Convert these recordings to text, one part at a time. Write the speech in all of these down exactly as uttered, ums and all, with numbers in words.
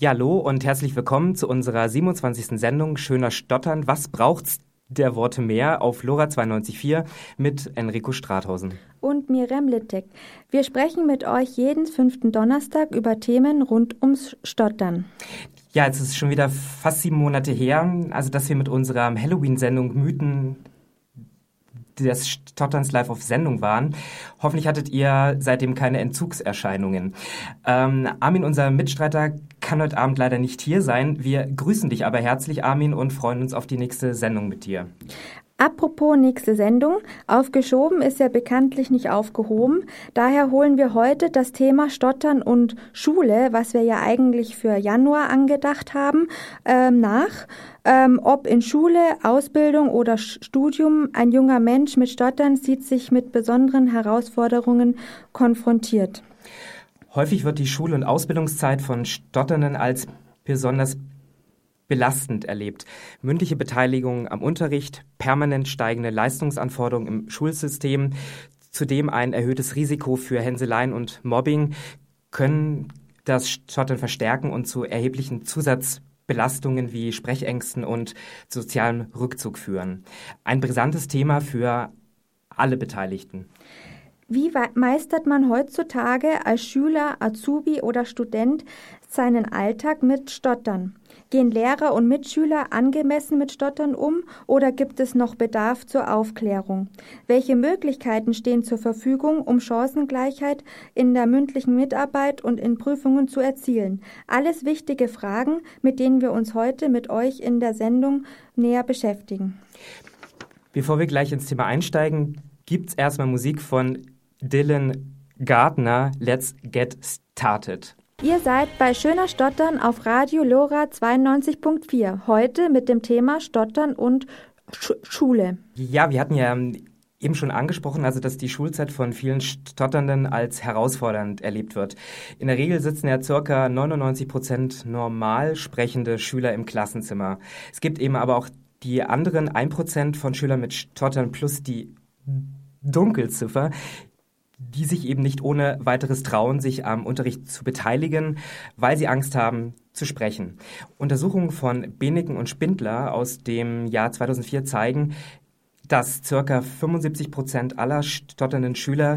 Ja, hallo und herzlich willkommen zu unserer siebenundzwanzigsten Sendung Schöner Stottern. Was braucht's der Worte mehr auf LoRa zweiundneunzig Komma vier mit Enrico Strathausen. Und Mirem Littek. Wir sprechen mit euch jeden fünften Donnerstag über Themen rund ums Stottern. Ja, jetzt ist es schon wieder fast sieben Monate her, also dass wir mit unserer Halloween-Sendung Mythen des Stotterns live auf Sendung waren. Hoffentlich hattet ihr seitdem keine Entzugserscheinungen. Ähm, Armin, unser Mitstreiter, kann heute Abend leider nicht hier sein. Wir grüßen dich aber herzlich, Armin, und freuen uns auf die nächste Sendung mit dir. Apropos nächste Sendung, aufgeschoben ist ja bekanntlich nicht aufgehoben. Daher holen wir heute das Thema Stottern und Schule, was wir ja eigentlich für Januar angedacht haben, ähm, nach. Ähm, ob in Schule, Ausbildung oder Studium, ein junger Mensch mit Stottern sieht sich mit besonderen Herausforderungen konfrontiert. Häufig wird die Schul- und Ausbildungszeit von Stotternden als besonders belastend erlebt. Mündliche Beteiligung am Unterricht, permanent steigende Leistungsanforderungen im Schulsystem, zudem ein erhöhtes Risiko für Hänseleien und Mobbing können das Stottern verstärken und zu erheblichen Zusatzbelastungen wie Sprechängsten und sozialem Rückzug führen. Ein brisantes Thema für alle Beteiligten. Wie meistert man heutzutage als Schüler, Azubi oder Student seinen Alltag mit Stottern? Gehen Lehrer und Mitschüler angemessen mit Stottern um oder gibt es noch Bedarf zur Aufklärung? Welche Möglichkeiten stehen zur Verfügung, um Chancengleichheit in der mündlichen Mitarbeit und in Prüfungen zu erzielen? Alles wichtige Fragen, mit denen wir uns heute mit euch in der Sendung näher beschäftigen. Bevor wir gleich ins Thema einsteigen, gibt's erstmal Musik von Dylan Gardner, Let's Get Started. Ihr seid bei Schöner Stottern auf Radio LoRa zweiundneunzig Komma vier, heute mit dem Thema Stottern und Sch- Schule. Ja, wir hatten ja eben schon angesprochen, also dass die Schulzeit von vielen Stotternden als herausfordernd erlebt wird. In der Regel sitzen ja ca. neunundneunzig Prozent normal sprechende Schüler im Klassenzimmer. Es gibt eben aber auch die anderen ein Prozent von Schülern mit Stottern plus die Dunkelziffer, die sich eben nicht ohne weiteres trauen, sich am Unterricht zu beteiligen, weil sie Angst haben, zu sprechen. Untersuchungen von Beneken und Spindler aus dem Jahr zweitausendvier zeigen, dass ca. fünfundsiebzig Prozent aller stotternden Schüler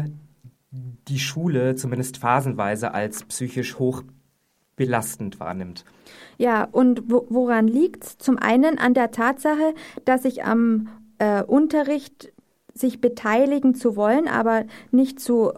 die Schule zumindest phasenweise als psychisch hoch belastend wahrnimmt. Ja, und wo, woran liegt's? Zum einen an der Tatsache, dass ich am äh, Unterricht sich beteiligen zu wollen, aber nicht zu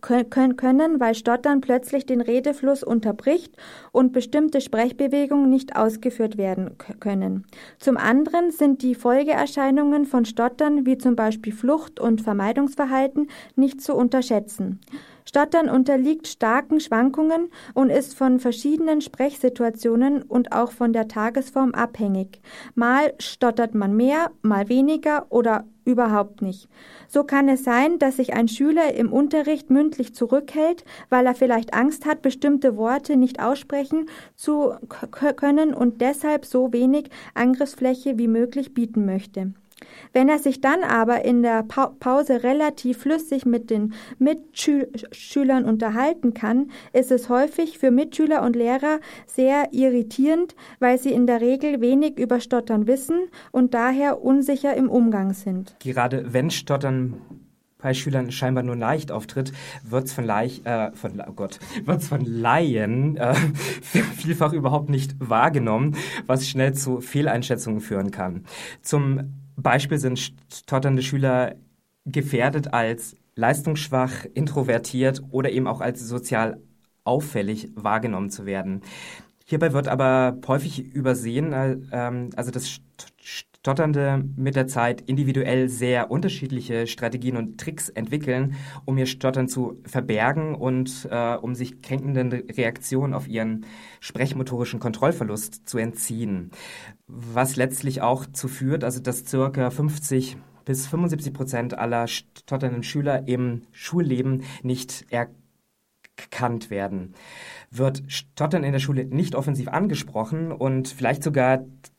können, weil Stottern plötzlich den Redefluss unterbricht und bestimmte Sprechbewegungen nicht ausgeführt werden können. Zum anderen sind die Folgeerscheinungen von Stottern, wie zum Beispiel Flucht- und Vermeidungsverhalten, nicht zu unterschätzen. Stottern unterliegt starken Schwankungen und ist von verschiedenen Sprechsituationen und auch von der Tagesform abhängig. Mal stottert man mehr, mal weniger oder überhaupt nicht. So kann es sein, dass sich ein Schüler im Unterricht mündlich zurückhält, weil er vielleicht Angst hat, bestimmte Worte nicht aussprechen zu k- können und deshalb so wenig Angriffsfläche wie möglich bieten möchte. Wenn er sich dann aber in der pa- Pause relativ flüssig mit den Mitschülern unterhalten kann, ist es häufig für Mitschüler und Lehrer sehr irritierend, weil sie in der Regel wenig über Stottern wissen und daher unsicher im Umgang sind. Gerade wenn Stottern bei Schülern scheinbar nur leicht auftritt, wird's von, Leich, äh, von, oh Gott, wird's von Laien äh, vielfach überhaupt nicht wahrgenommen, was schnell zu Fehleinschätzungen führen kann. Zum Beispiel sind stotternde Schüler gefährdet als leistungsschwach, introvertiert oder eben auch als sozial auffällig wahrgenommen zu werden. Hierbei wird aber häufig übersehen, äh, also dass Stotternde mit der Zeit individuell sehr unterschiedliche Strategien und Tricks entwickeln, um ihr Stottern zu verbergen und äh, um sich kränkenden Reaktionen auf ihren sprechmotorischen Kontrollverlust zu entziehen. Was letztlich auch dazu führt, also dass ca. fünfzig bis fünfundsiebzig Prozent aller stotternden Schüler im Schulleben nicht erkannt werden. Wird Stottern in der Schule nicht offensiv angesprochen und vielleicht sogar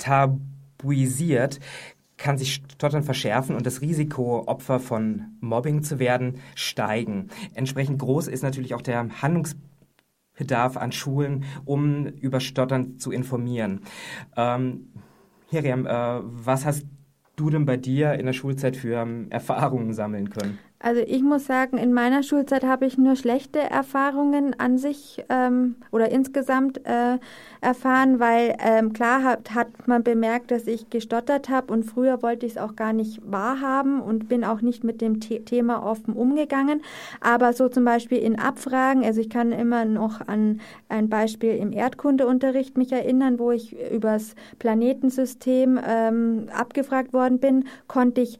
tabuisiert, kann sich Stottern verschärfen und das Risiko, Opfer von Mobbing zu werden, steigen. Entsprechend groß ist natürlich auch der Handlungsbedarf Bedarf an Schulen, um über Stottern zu informieren. Ähm, Miriam, äh, was hast du denn bei dir in der Schulzeit für ähm, Erfahrungen sammeln können? Also ich muss sagen, in meiner Schulzeit habe ich nur schlechte Erfahrungen an sich ähm, oder insgesamt äh, erfahren, weil ähm, klar hat, hat man bemerkt, dass ich gestottert habe und früher wollte ich es auch gar nicht wahrhaben und bin auch nicht mit dem The- Thema offen umgegangen. Aber so zum Beispiel in Abfragen, also ich kann immer noch an ein Beispiel im Erdkundeunterricht mich erinnern, wo ich übers Planetensystem ähm, abgefragt worden bin, konnte ich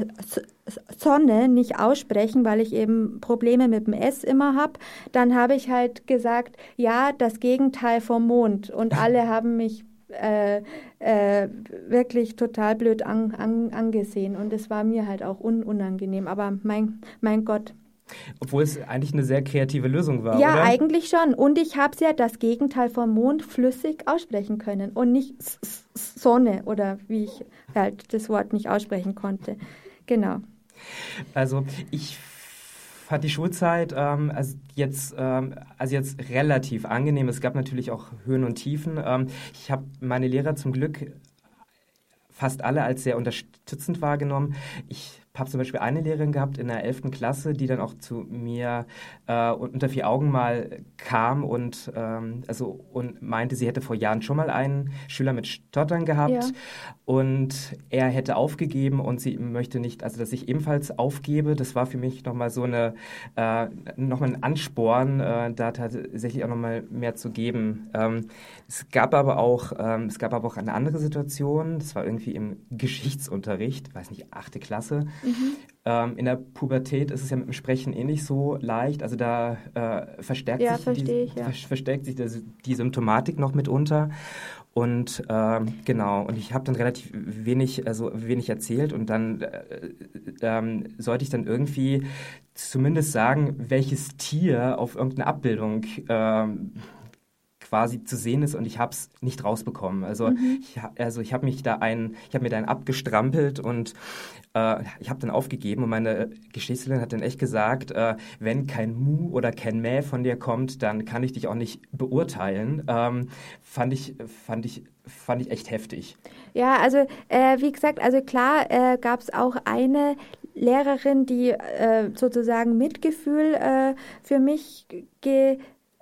Sonne nicht aussprechen, weil ich eben Probleme mit dem S immer habe. Dann habe ich halt gesagt, ja, das Gegenteil vom Mond. Und alle haben mich äh, äh, wirklich total blöd an, an, angesehen. Und es war mir halt auch un, unangenehm. Aber mein, mein Gott. Obwohl es eigentlich eine sehr kreative Lösung war, ja, oder? Ja, eigentlich schon. Und ich habe ja das Gegenteil vom Mond flüssig aussprechen können. Und nicht Sonne oder wie ich halt das Wort nicht aussprechen konnte. Genau. Also ich fand die Schulzeit ähm, also jetzt ähm, also jetzt relativ angenehm. Es gab natürlich auch Höhen und Tiefen. Ähm, ich habe meine Lehrer zum Glück fast alle als sehr unterstützend wahrgenommen. Ich habe zum Beispiel eine Lehrerin gehabt in der elften Klasse, die dann auch zu mir äh, unter vier Augen mal kam und, ähm, also, und meinte, sie hätte vor Jahren schon mal einen Schüler mit Stottern gehabt ja. und er hätte aufgegeben und sie möchte nicht, also dass ich ebenfalls aufgebe. Das war für mich nochmal so eine, äh, nochmal ein Ansporn, äh, da tatsächlich auch nochmal mehr zu geben. Ähm, es gab aber auch, ähm, es gab aber auch eine andere Situation, das war irgendwie im Geschichtsunterricht, weiß nicht, achte Klasse. Mhm. Ähm, in der Pubertät ist es ja mit dem Sprechen eh nicht so leicht. Also da äh, verstärkt, ja, sich die, ich, ja. verstärkt sich die, die Symptomatik noch mitunter. Und ähm, genau, und ich habe dann relativ wenig, also wenig erzählt und dann äh, ähm, sollte ich dann irgendwie zumindest sagen, welches Tier auf irgendeine Abbildung ähm, quasi zu sehen ist und ich habe es nicht rausbekommen. Also mhm. ich, also ich habe mich da ein, ich habe mir da einen abgestrampelt und äh, ich habe dann aufgegeben und meine Geschichtslehrerin hat dann echt gesagt, äh, wenn kein Mu oder kein Mäh von dir kommt, dann kann ich dich auch nicht beurteilen. Ähm, fand ich, fand ich, fand ich echt heftig. Ja, also äh, wie gesagt, also klar äh, gab es auch eine Lehrerin, die äh, sozusagen Mitgefühl äh, für mich ge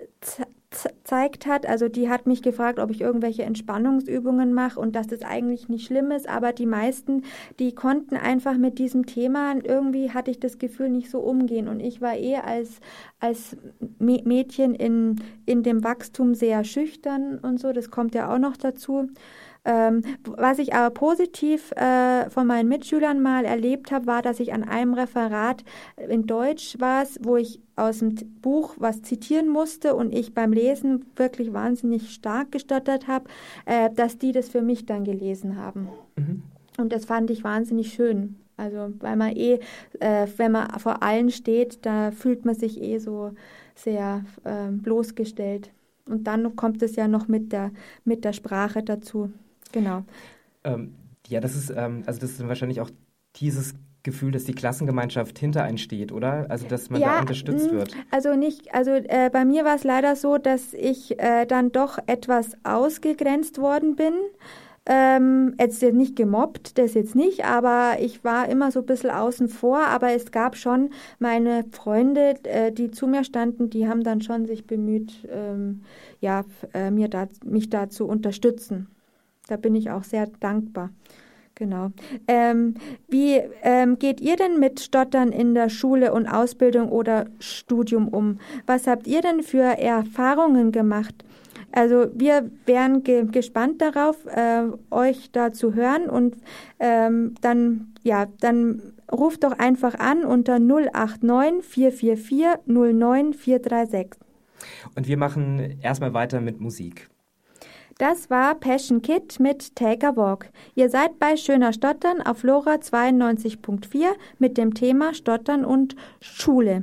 gezeigt hat. Also die hat mich gefragt, ob ich irgendwelche Entspannungsübungen mache und dass das eigentlich nicht schlimm ist, aber die meisten, die konnten einfach mit diesem Thema, irgendwie hatte ich das Gefühl, nicht so umgehen und ich war eh als, als Mädchen in, in dem Wachstum sehr schüchtern und so, das kommt ja auch noch dazu. Ähm, was ich aber positiv äh, von meinen Mitschülern mal erlebt habe, war, dass ich an einem Referat in Deutsch war, wo ich aus dem Buch was zitieren musste und ich beim Lesen wirklich wahnsinnig stark gestottert habe, äh, dass die das für mich dann gelesen haben. Mhm. Und das fand ich wahnsinnig schön. Also weil man eh, äh, wenn man vor allen steht, da fühlt man sich eh so sehr äh, bloßgestellt. Und dann kommt es ja noch mit der, mit der Sprache dazu. Genau. Ähm, ja, das ist, ähm, also das ist dann wahrscheinlich auch dieses Gefühl, dass die Klassengemeinschaft hinter einen steht, oder? Also, dass man ja, da unterstützt wird. Also nicht, also äh, bei mir war es leider so, dass ich äh, dann doch etwas ausgegrenzt worden bin. Ähm, jetzt nicht gemobbt, das jetzt nicht, aber ich war immer so ein bisschen außen vor, aber es gab schon meine Freunde, äh, die zu mir standen, die haben dann schon sich bemüht, ähm, ja, äh, mir da, mich da zu unterstützen. Da bin ich auch sehr dankbar. Genau. Ähm, wie ähm, geht ihr denn mit Stottern in der Schule und Ausbildung oder Studium um? Was habt ihr denn für Erfahrungen gemacht? Also wir wären ge- gespannt darauf, äh, euch da zu hören und ähm, dann, ja, dann ruft doch einfach an unter null acht neun vier vier vier null neun vier drei sechs. Und wir machen erstmal weiter mit Musik. Das war Passion Kid mit Take a Walk. Ihr seid bei Schöner Stottern auf Lora zweiundneunzig Komma vier mit dem Thema Stottern und Schule.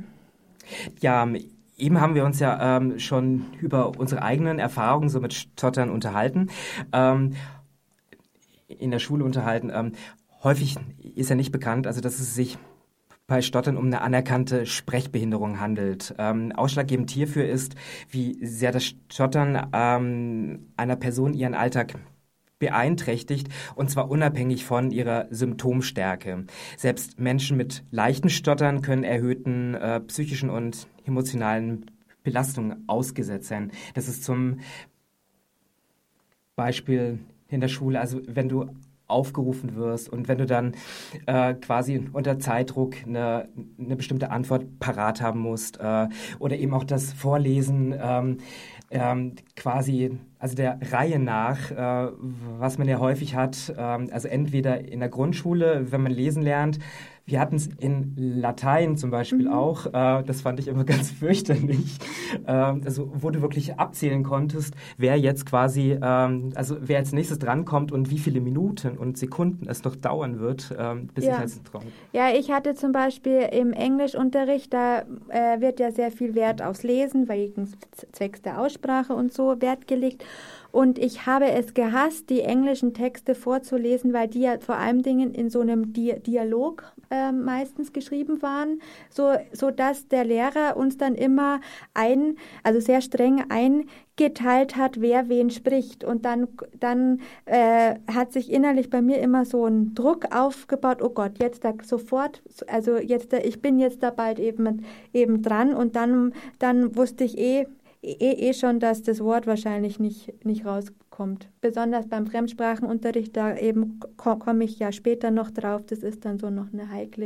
Ja, eben haben wir uns ja ähm, schon über unsere eigenen Erfahrungen so mit Stottern unterhalten, ähm, in der Schule unterhalten. Ähm, häufig ist ja nicht bekannt, also dass es sich bei Stottern um eine anerkannte Sprechbehinderung handelt. Ähm, ausschlaggebend hierfür ist, wie sehr das Stottern ähm, einer Person ihren Alltag beeinträchtigt, und zwar unabhängig von ihrer Symptomstärke. Selbst Menschen mit leichten Stottern können erhöhten äh, psychischen und emotionalen Belastungen ausgesetzt sein. Das ist zum Beispiel in der Schule, also wenn du aufgerufen wirst und wenn du dann äh, quasi unter Zeitdruck eine, eine bestimmte Antwort parat haben musst äh, oder eben auch das Vorlesen ähm, ähm, quasi, also der Reihe nach, äh, was man ja häufig hat, ähm, also entweder in der Grundschule, wenn man lesen lernt, wir hatten es in Latein zum Beispiel mhm. auch, äh, das fand ich immer ganz fürchterlich, äh, also wo du wirklich abzählen konntest, wer jetzt quasi, ähm, also wer als nächstes drankommt und wie viele Minuten und Sekunden es noch dauern wird, ähm, bis ja. ich als dran. Ja, ich hatte zum Beispiel im Englischunterricht, da äh, wird ja sehr viel Wert aufs Lesen, wegen zwecks der Aussprache und so Wert gelegt. Und ich habe es gehasst, die englischen Texte vorzulesen, weil die ja vor allem Dingen in so einem Di- Dialog äh, meistens geschrieben waren, so, so dass der Lehrer uns dann immer ein, also sehr streng eingeteilt hat, wer wen spricht. Und dann, dann äh, hat sich innerlich bei mir immer so ein Druck aufgebaut, oh Gott, jetzt da sofort, also jetzt, da, ich bin jetzt da bald eben, eben dran. Und dann, dann wusste ich eh, Eh, eh schon, dass das Wort wahrscheinlich nicht, nicht rauskommt. Besonders beim Fremdsprachenunterricht, da eben ko- komme ich ja später noch drauf, das ist dann so noch eine heikle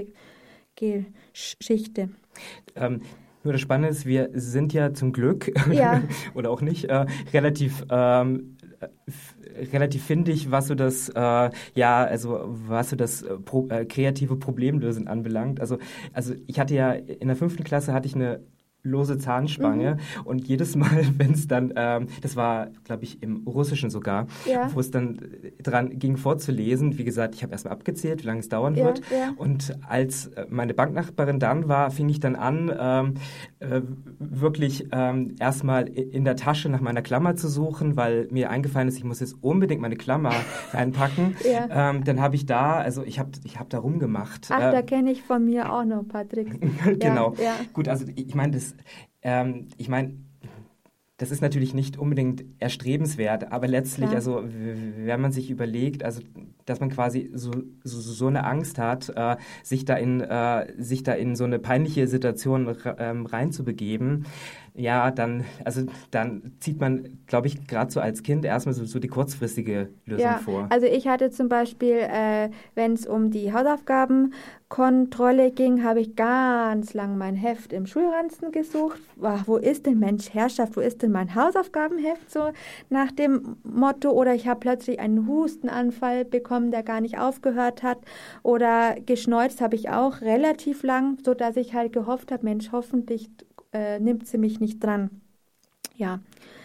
Geschichte. Ähm, nur das Spannende ist, wir sind ja zum Glück, ja. oder auch nicht, äh, relativ... Ähm, relativ findig, was so das, äh, ja, also was so das äh, pro, äh, kreative Problemlösen anbelangt. Also, also ich hatte ja in der fünften Klasse hatte ich eine lose Zahnspange mhm. und jedes Mal, wenn es dann, ähm, das war, glaube ich, im Russischen sogar, ja. wo es dann dran ging vorzulesen, wie gesagt, ich habe erstmal abgezählt, wie lange es dauern ja, wird ja. und als meine Banknachbarin dann war, fing ich dann an, ähm, äh, wirklich ähm, erstmal in der Tasche nach meiner Klammer zu suchen, weil mir eingefallen ist, ich muss jetzt unbedingt meine Klammer reinpacken. Ja. Ähm, dann habe ich da, also ich habe ich hab da rumgemacht. Ach, äh, da kenne ich von mir auch noch ein paar Tricks. Genau. Ja, ja. Gut, also ich meine, das Ähm, ich meine, das ist natürlich nicht unbedingt erstrebenswert, aber letztlich, ja. also wenn man sich überlegt, also dass man quasi so, so, so eine Angst hat, äh, sich da in äh, sich da in so eine peinliche Situation ähm, reinzubegeben, ja, dann also dann zieht man, glaube ich, gerade so als Kind erstmal so, so die kurzfristige Lösung ja, vor. Also ich hatte zum Beispiel, äh, wenn es um die Hausaufgabenkontrolle ging, habe ich ganz lang mein Heft im Schulranzen gesucht. Ach, wo ist denn, Mensch, Herrschaft, wo ist denn mein Hausaufgabenheft? So nach dem Motto. Oder ich habe plötzlich einen Hustenanfall bekommen, der gar nicht aufgehört hat. Oder geschneuzt habe ich auch relativ lang, sodass ich halt gehofft habe, Mensch, hoffentlich äh, nimmt sie mich nicht dran. Ja,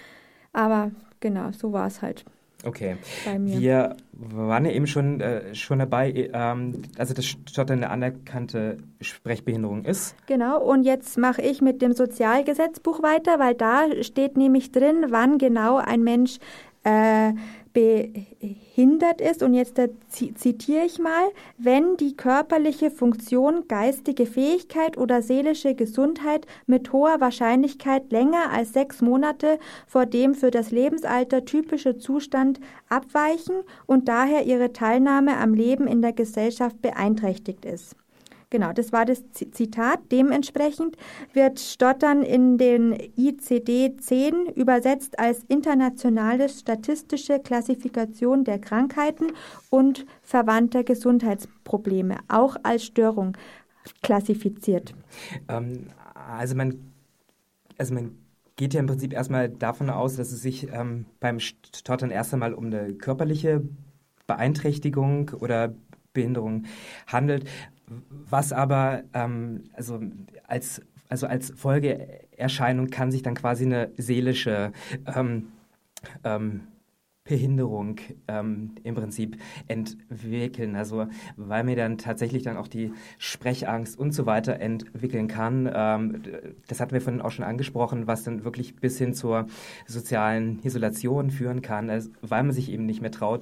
aber genau, so war es halt. Okay, wir waren ja eben schon, äh, schon dabei, ähm, also dass Stottern eine anerkannte Sprechbehinderung ist. Genau, und jetzt mache ich mit dem Sozialgesetzbuch weiter, weil da steht nämlich drin, wann genau ein Mensch äh, behindert ist. Und jetzt da zitiere ich mal, wenn die körperliche Funktion, geistige Fähigkeit oder seelische Gesundheit mit hoher Wahrscheinlichkeit länger als sechs Monate vor dem für das Lebensalter typische Zustand abweichen und daher ihre Teilnahme am Leben in der Gesellschaft beeinträchtigt ist. Genau, das war das Zitat. Dementsprechend wird Stottern in den I C D zehn übersetzt als internationale statistische Klassifikation der Krankheiten und verwandter Gesundheitsprobleme, auch als Störung klassifiziert. Ähm, also man, also man geht ja im Prinzip erstmal davon aus, dass es sich ähm, beim Stottern erst einmal um eine körperliche Beeinträchtigung oder Behinderung handelt. Was aber ähm, also als, also als Folgeerscheinung kann sich dann quasi eine seelische ähm, ähm, Behinderung ähm, im Prinzip entwickeln. Also weil mir dann tatsächlich dann auch die Sprechangst und so weiter entwickeln kann. Ähm, das hatten wir vorhin auch schon angesprochen, was dann wirklich bis hin zur sozialen Isolation führen kann, also, weil man sich eben nicht mehr traut,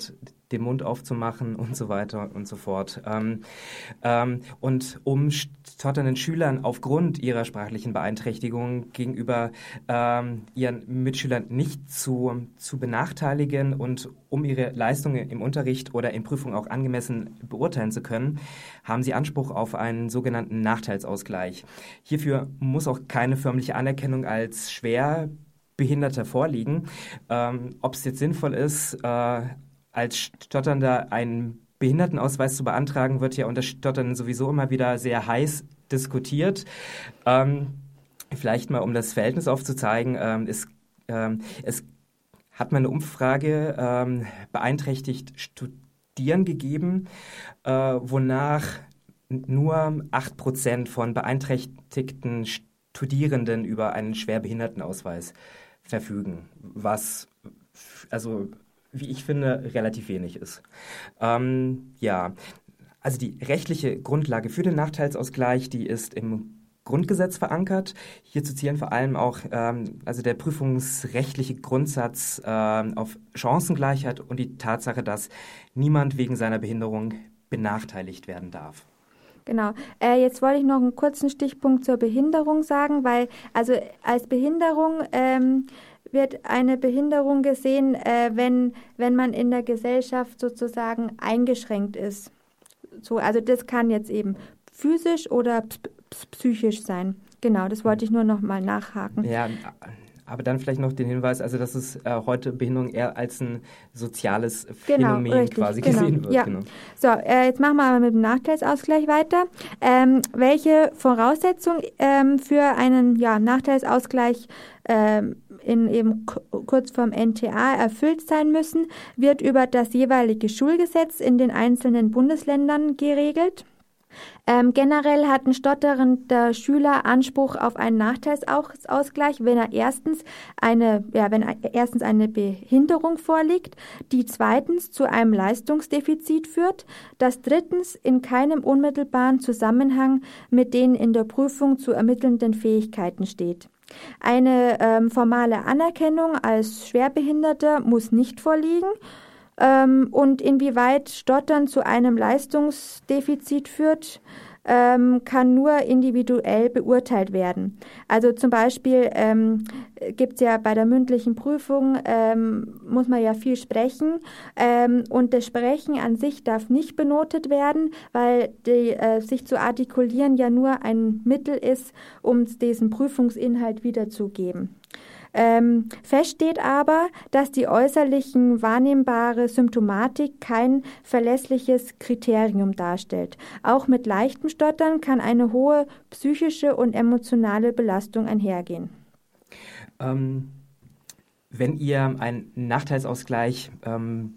den Mund aufzumachen und so weiter und so fort. Ähm, ähm, und um stotternden Schülern aufgrund ihrer sprachlichen Beeinträchtigung gegenüber ähm, ihren Mitschülern nicht zu, zu benachteiligen und um ihre Leistungen im Unterricht oder in Prüfungen auch angemessen beurteilen zu können, haben sie Anspruch auf einen sogenannten Nachteilsausgleich. Hierfür muss auch keine förmliche Anerkennung als Schwerbehinderter vorliegen. Ähm, ob es jetzt sinnvoll ist, äh, als Stotternder einen Behindertenausweis zu beantragen, wird ja unter Stottern sowieso immer wieder sehr heiß diskutiert. Ähm, vielleicht mal, um das Verhältnis aufzuzeigen, ähm, es, ähm, es hat mal eine Umfrage ähm, beeinträchtigt Studieren gegeben, äh, wonach nur acht Prozent von beeinträchtigten Studierenden über einen Schwerbehindertenausweis verfügen, was also wie ich finde, relativ wenig ist. Ähm, ja, also die rechtliche Grundlage für den Nachteilsausgleich, die ist im Grundgesetz verankert. Hierzu zählen vor allem auch ähm, also der prüfungsrechtliche Grundsatz ähm, auf Chancengleichheit und die Tatsache, dass niemand wegen seiner Behinderung benachteiligt werden darf. Genau. Äh, jetzt wollte ich noch einen kurzen Stichpunkt zur Behinderung sagen, weil also als Behinderung ähm, wird eine Behinderung gesehen, äh, wenn, wenn man in der Gesellschaft sozusagen eingeschränkt ist. So, also das kann jetzt eben physisch oder psychisch sein. Genau, das wollte ich nur noch mal nachhaken. Ja, aber dann vielleicht noch den Hinweis, also dass es äh, heute Behinderung eher als ein soziales Phänomen genau, richtig, quasi genau, gesehen wird. Ja. Genau. So, äh, jetzt machen wir aber mit dem Nachteilsausgleich weiter. Ähm, welche Voraussetzungen ähm, für einen ja, Nachteilsausgleich ähm, in eben kurz vorm N T A erfüllt sein müssen, wird über das jeweilige Schulgesetz in den einzelnen Bundesländern geregelt. Ähm, generell hat ein stotternder Schüler Anspruch auf einen Nachteilsausgleich, wenn er erstens eine, ja, wenn erstens eine Behinderung vorliegt, die zweitens zu einem Leistungsdefizit führt, das drittens in keinem unmittelbaren Zusammenhang mit den in der Prüfung zu ermittelnden Fähigkeiten steht. Eine ähm, formale Anerkennung als Schwerbehinderter muss nicht vorliegen. Ähm, und inwieweit Stottern zu einem Leistungsdefizit führt, ähm, kann nur individuell beurteilt werden. Also zum Beispiel ähm, gibt es ja bei der mündlichen Prüfung, ähm, muss man ja viel sprechen ähm, und das Sprechen an sich darf nicht benotet werden, weil die, äh, sich zu artikulieren ja nur ein Mittel ist, um diesen Prüfungsinhalt wiederzugeben. Ähm, fest steht aber, dass die äußerlichen wahrnehmbare Symptomatik kein verlässliches Kriterium darstellt. Auch mit leichtem Stottern kann eine hohe psychische und emotionale Belastung einhergehen. Ähm, wenn ihr einen Nachteilsausgleich ähm,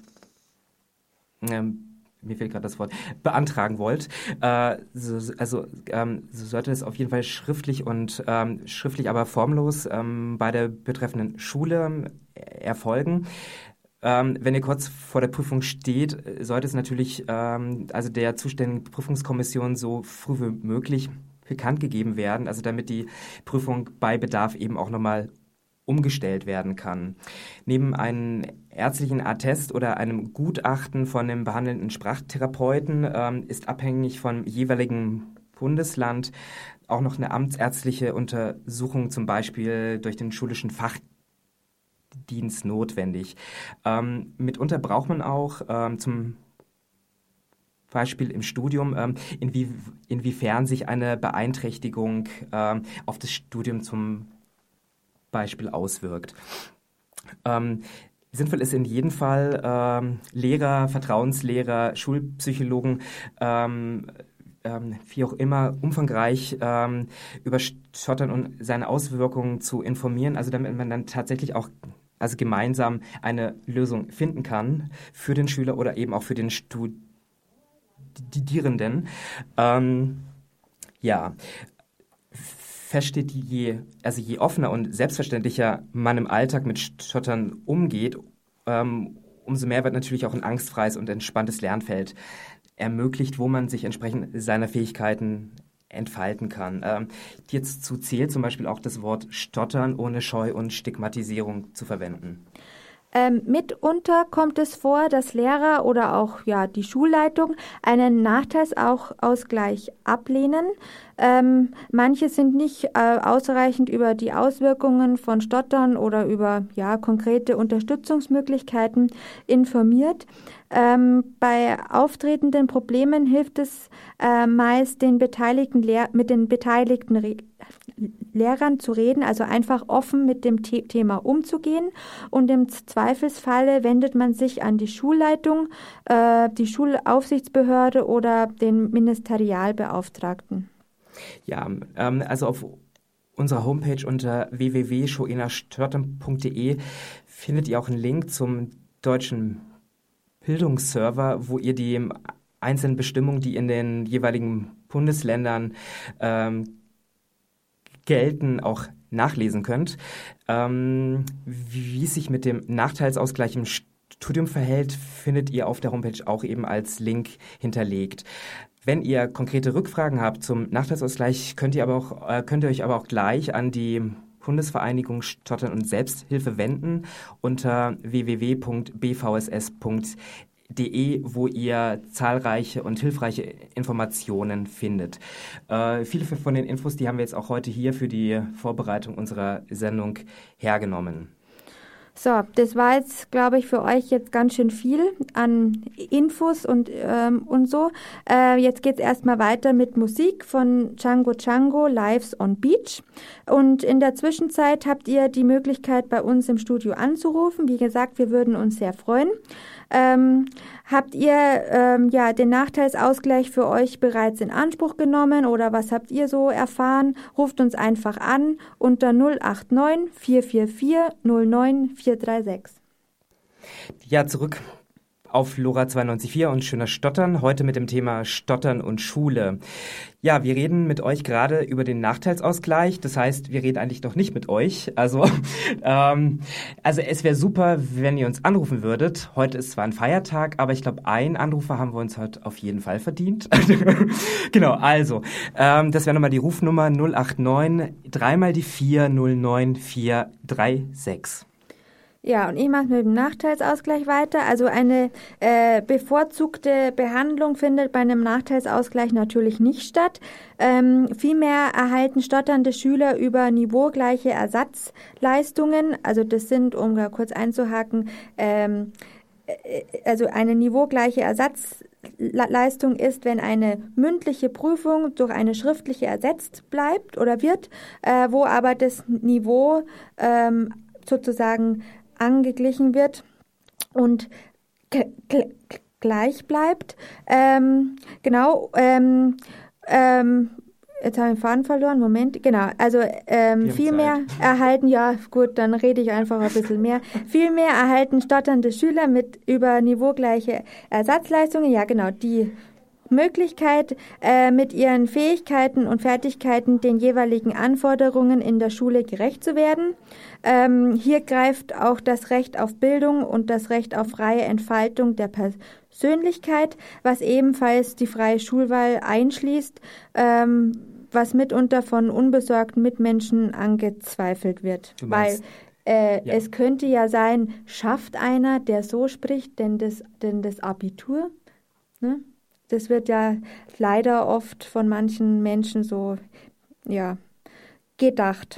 ähm, mir fehlt gerade das Wort, beantragen wollt, äh, so, also ähm, so sollte es auf jeden Fall schriftlich und ähm, schriftlich, aber formlos ähm, bei der betreffenden Schule erfolgen. Ähm, wenn ihr kurz vor der Prüfung steht, sollte es natürlich ähm, also der zuständigen Prüfungskommission so früh wie möglich bekannt gegeben werden, also damit die Prüfung bei Bedarf eben auch nochmal umgestellt werden kann. Neben einem ärztlichen Attest oder einem Gutachten von dem behandelnden Sprachtherapeuten ähm, ist abhängig vom jeweiligen Bundesland auch noch eine amtsärztliche Untersuchung, zum Beispiel durch den schulischen Fachdienst, notwendig. Ähm, mitunter braucht man auch ähm, zum Beispiel im Studium, ähm, inwie, inwiefern sich eine Beeinträchtigung ähm, auf das Studium zum Beispiel auswirkt. Ähm, sinnvoll ist in jedem Fall ähm, Lehrer, Vertrauenslehrer, Schulpsychologen, ähm, ähm, wie auch immer, umfangreich ähm, über Stottern und seine Auswirkungen zu informieren, also damit man dann tatsächlich auch also gemeinsam eine Lösung finden kann für den Schüler oder eben auch für den Studierenden. Ähm, ja, Fest steht, je, also je offener und selbstverständlicher man im Alltag mit Stottern umgeht, ähm, umso mehr wird natürlich auch ein angstfreies und entspanntes Lernfeld ermöglicht, wo man sich entsprechend seiner Fähigkeiten entfalten kann. Ähm, hierzu zählt zum Beispiel auch das Wort Stottern ohne Scheu und Stigmatisierung zu verwenden. Ähm, mitunter kommt es vor, dass Lehrer oder auch ja die Schulleitung einen Nachteilsausgleich ablehnen. Ähm, manche sind nicht äh, ausreichend über die Auswirkungen von Stottern oder über ja konkrete Unterstützungsmöglichkeiten informiert. Ähm, bei auftretenden Problemen hilft es äh, meist, den beteiligten Lehr- mit den beteiligten Re- Lehrern zu reden, also einfach offen mit dem The- Thema umzugehen. Und im Zweifelsfalle wendet man sich an die Schulleitung, äh, die Schulaufsichtsbehörde oder den Ministerialbeauftragten. Ja, ähm, also auf unserer Homepage unter w w w punkt schoena-störtem punkt d e findet ihr auch einen Link zum deutschen Bildungsserver, wo ihr die einzelnen Bestimmungen, die in den jeweiligen Bundesländern ähm, gelten, auch nachlesen könnt. Ähm, wie es sich mit dem Nachteilsausgleich im Studium verhält, findet ihr auf der Homepage auch eben als Link hinterlegt. Wenn ihr konkrete Rückfragen habt zum Nachteilsausgleich, könnt ihr aber auch, äh, könnt ihr euch aber auch gleich an die Bundesvereinigung Stottern und Selbsthilfe wenden unter w w w punkt b v s s punkt d e, wo ihr zahlreiche und hilfreiche Informationen findet. Äh, viele von den Infos, die haben wir jetzt auch heute hier für die Vorbereitung unserer Sendung hergenommen. So, das war jetzt, glaube ich, für euch jetzt ganz schön viel an Infos und, ähm, und so. Äh, jetzt geht's erstmal weiter mit Musik von Django Django, Lives on Beach. Und in der Zwischenzeit habt ihr die Möglichkeit, bei uns im Studio anzurufen. Wie gesagt, wir würden uns sehr freuen. Ähm, habt ihr ähm, ja den Nachteilsausgleich für euch bereits in Anspruch genommen oder was habt ihr so erfahren? Ruft uns einfach an unter null acht neun vier vier vier null neun vier drei sechs. Ja, zurück auf Lora zweiundneunzig Komma vier und Schöner Stottern, heute mit dem Thema Stottern und Schule. Ja, wir reden mit euch gerade über den Nachteilsausgleich, das heißt, wir reden eigentlich noch nicht mit euch. Also, ähm, also es wäre super, wenn ihr uns anrufen würdet. Heute ist zwar ein Feiertag, aber ich glaube, einen Anrufer haben wir uns heute auf jeden Fall verdient. Genau, also, ähm, das wäre nochmal die Rufnummer null acht neun, dreimal die vier, null neun vier drei sechs. Ja, und ich mache mit dem Nachteilsausgleich weiter. Also eine äh, bevorzugte Behandlung findet bei einem Nachteilsausgleich natürlich nicht statt. Ähm, vielmehr erhalten stotternde Schüler über niveaugleiche Ersatzleistungen, also das sind, um da kurz einzuhaken, ähm, also eine niveaugleiche Ersatzleistung ist, wenn eine mündliche Prüfung durch eine schriftliche ersetzt bleibt oder wird, äh, wo aber das Niveau ähm, sozusagen angeglichen wird und g- g- gleich bleibt. Ähm, genau, ähm, ähm, jetzt habe ich den Faden verloren, Moment, genau, also ähm, vielmehr erhalten, ja gut, dann rede ich einfach ein bisschen mehr, vielmehr erhalten stotternde Schüler mit über niveaugleiche Ersatzleistungen, ja genau, die Möglichkeit, äh, mit ihren Fähigkeiten und Fertigkeiten den jeweiligen Anforderungen in der Schule gerecht zu werden. Ähm, hier greift auch das Recht auf Bildung und das Recht auf freie Entfaltung der Persönlichkeit, was ebenfalls die freie Schulwahl einschließt, ähm, was mitunter von unbesorgten Mitmenschen angezweifelt wird. Weil äh, ja. Es könnte ja sein, schafft einer, der so spricht, denn das, denn das Abitur, ne? Das wird ja leider oft von manchen Menschen so, ja, gedacht.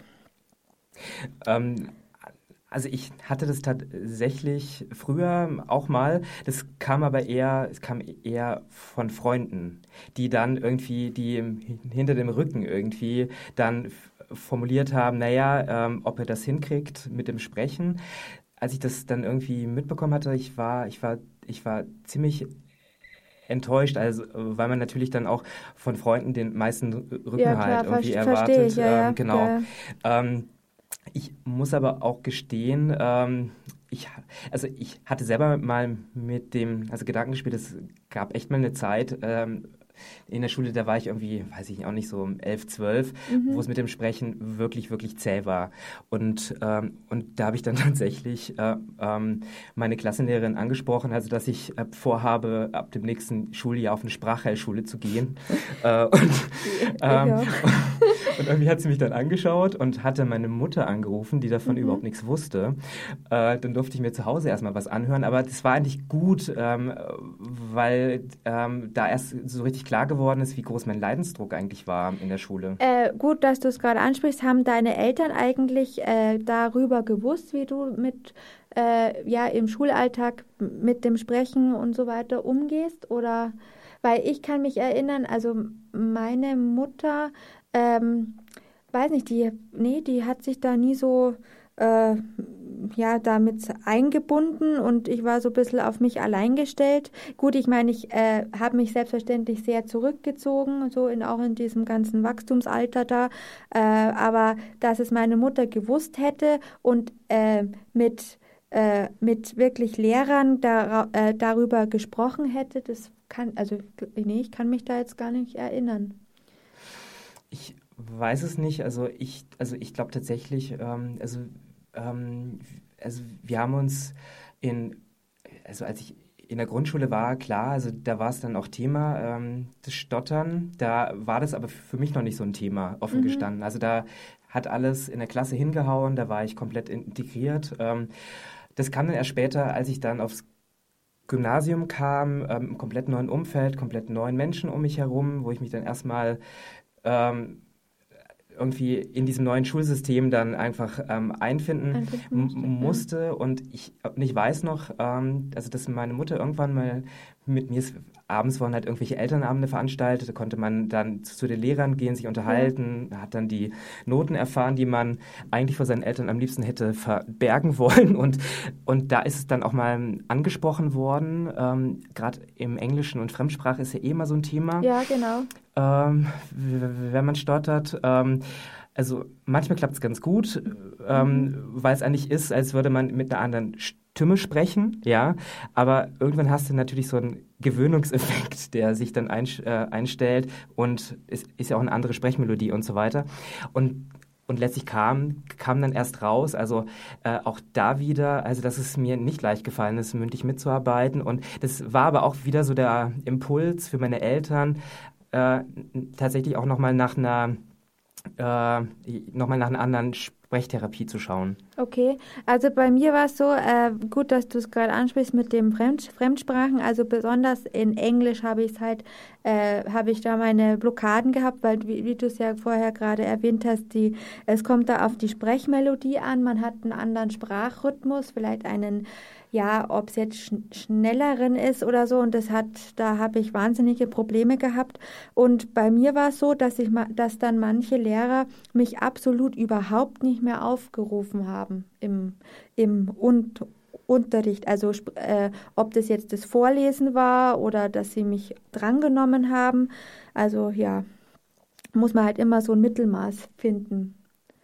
Ähm, also ich hatte das tatsächlich früher auch mal. Das kam aber eher, es kam eher von Freunden, die dann irgendwie, die hinter dem Rücken irgendwie dann formuliert haben, naja, ähm, ob er das hinkriegt mit dem Sprechen. Als ich das dann irgendwie mitbekommen hatte, ich war, ich war, ich war ziemlich enttäuscht, also weil man natürlich dann auch von Freunden den meisten Rücken ja, klar, halt irgendwie ver- erwartet. Ich, ja, ähm, genau. Ja. Ähm, ich muss aber auch gestehen, ähm, ich, also ich hatte selber mal mit dem, also Gedanken gespielt, es gab echt mal eine Zeit, ähm, in der Schule, da war ich irgendwie, weiß ich auch nicht, so elf, zwölf, mhm. wo es mit dem Sprechen wirklich, wirklich zäh war. Und, ähm, und da habe ich dann tatsächlich äh, ähm, meine Klassenlehrerin angesprochen, also dass ich äh, vorhabe, ab dem nächsten Schuljahr auf eine Sprachheilschule zu gehen. äh, und, ähm, ja. und irgendwie hat sie mich dann angeschaut und hatte meine Mutter angerufen, die davon mhm. überhaupt nichts wusste. Äh, dann durfte ich mir zu Hause erstmal was anhören, aber das war eigentlich gut, ähm, weil ähm, da erst so richtig klar geworden ist, wie groß mein Leidensdruck eigentlich war in der Schule. Äh, gut, dass du es gerade ansprichst. Haben deine Eltern eigentlich äh, darüber gewusst, wie du mit äh, ja im Schulalltag mit dem Sprechen und so weiter umgehst? Oder weil ich kann mich erinnern, also meine Mutter, ähm, weiß nicht, die nee, die hat sich da nie so äh, ja, damit eingebunden und ich war so ein bisschen auf mich allein gestellt. Gut, ich meine, ich äh, habe mich selbstverständlich sehr zurückgezogen, so in, auch in diesem ganzen Wachstumsalter da, äh, aber dass es meine Mutter gewusst hätte und äh, mit, äh, mit wirklich Lehrern da, äh, darüber gesprochen hätte, das kann, also nee, ich kann mich da jetzt gar nicht erinnern. Ich weiß es nicht, also ich, also ich glaube tatsächlich, ähm, also Also wir haben uns in, also als ich in der Grundschule war, klar, also da war es dann auch Thema, ähm, das Stottern, da war das aber für mich noch nicht so ein Thema, offen mhm. gestanden. Also da hat alles in der Klasse hingehauen, da war ich komplett integriert. Ähm, das kam dann erst später, als ich dann aufs Gymnasium kam, ähm, im komplett neuen Umfeld, komplett neuen Menschen um mich herum, wo ich mich dann erstmal ähm, irgendwie in diesem neuen Schulsystem dann einfach ähm, einfinden musste, m- musste. Ja. Und ich, und ich weiß noch, ähm, also dass meine Mutter irgendwann mal mit mir, abends wurden halt irgendwelche Elternabende veranstaltet, da konnte man dann zu, zu den Lehrern gehen, sich unterhalten, ja. hat dann die Noten erfahren, die man eigentlich vor seinen Eltern am liebsten hätte verbergen wollen. Und, und da ist es dann auch mal angesprochen worden, ähm, gerade im Englischen und Fremdsprache ist ja eh immer so ein Thema. Ja, genau. Ähm, wenn man stottert. Ähm, also manchmal klappt es ganz gut, ähm, mhm. weil es eigentlich ist, als würde man mit einer anderen Stimme sprechen, ja. Aber irgendwann hast du natürlich so einen Gewöhnungseffekt, der sich dann ein, äh, einstellt und es ist ja auch eine andere Sprechmelodie und so weiter. Und Und letztlich kam, kam dann erst raus, also äh, auch da wieder, also dass es mir nicht leicht gefallen ist, mündlich mitzuarbeiten. Und das war aber auch wieder so der Impuls für meine Eltern, äh, tatsächlich auch nochmal nach einer äh, nochmal nach einer anderen Sprechtherapie zu schauen. Okay, also bei mir war es so, äh, gut, dass du es gerade ansprichst mit dem Fremd, Fremdsprachen, also besonders in Englisch habe ich es halt, äh, habe ich da meine Blockaden gehabt, weil wie, wie du es ja vorher gerade erwähnt hast, die, es kommt da auf die Sprechmelodie an, man hat einen anderen Sprachrhythmus, vielleicht einen, ja, ob es jetzt sch- schnelleren ist oder so, und das hat, da habe ich wahnsinnige Probleme gehabt. Und bei mir war es so, dass ich, ma- dass dann manche Lehrer mich absolut überhaupt nicht mehr aufgerufen haben im, im Un- Unterricht. Also äh, ob das jetzt das Vorlesen war oder dass sie mich drangenommen haben. Also ja, muss man halt immer so ein Mittelmaß finden.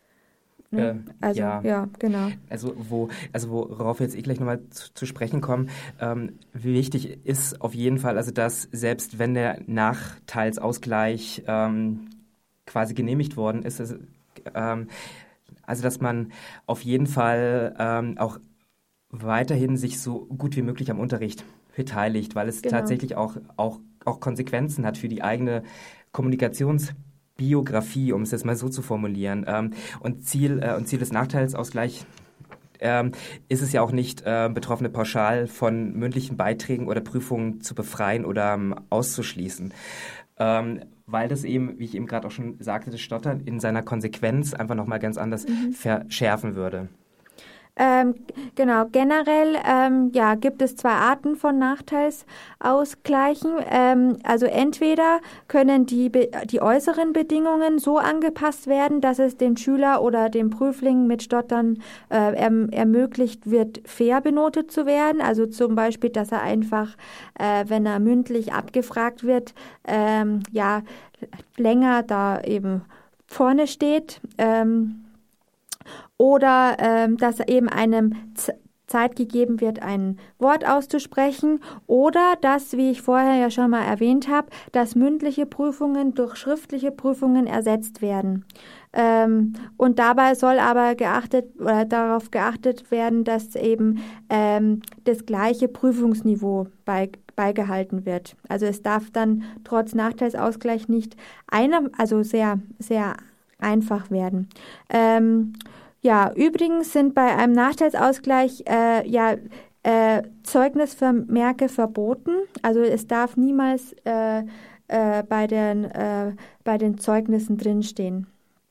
Ne? Äh, also, ja. ja, genau. Also, wo, also worauf wir jetzt eh gleich nochmal zu, zu sprechen kommen, ähm, wie wichtig ist auf jeden Fall, also dass selbst wenn der Nachteilsausgleich ähm, quasi genehmigt worden ist, also, ähm, also dass man auf jeden Fall ähm, auch weiterhin sich so gut wie möglich am Unterricht beteiligt, weil es genau. tatsächlich auch, auch, auch Konsequenzen hat für die eigene Kommunikations- Biografie, um es jetzt mal so zu formulieren. Ähm, und, Ziel, äh, und Ziel des Nachteilsausgleichs ähm, ist es ja auch nicht, äh, Betroffene pauschal von mündlichen Beiträgen oder Prüfungen zu befreien oder ähm, auszuschließen. Ähm, weil das eben, wie ich eben gerade auch schon sagte, das Stottern in seiner Konsequenz einfach nochmal ganz anders mhm. verschärfen würde. Ähm, genau, generell ähm, ja, gibt es zwei Arten von Nachteilsausgleichen. Ähm, also entweder können die, die äußeren Bedingungen so angepasst werden, dass es dem Schüler oder dem Prüfling mit Stottern äh, erm, ermöglicht wird, fair benotet zu werden. Also zum Beispiel, dass er einfach, äh, wenn er mündlich abgefragt wird, ähm, ja, länger da eben vorne steht. Ähm, Oder ähm, dass er eben einem Z- Zeit gegeben wird, ein Wort auszusprechen oder dass, wie ich vorher ja schon mal erwähnt habe, dass mündliche Prüfungen durch schriftliche Prüfungen ersetzt werden. Ähm, und dabei soll aber geachtet oder darauf geachtet werden, dass eben ähm, das gleiche Prüfungsniveau bei, beigehalten wird. Also es darf dann trotz Nachteilsausgleich nicht einer, also sehr, sehr einfach werden. Ähm, ja, übrigens sind bei einem Nachteilsausgleich äh, ja äh, Zeugnisvermerke verboten. Also es darf niemals äh, äh, bei den äh, bei den Zeugnissen drinstehen.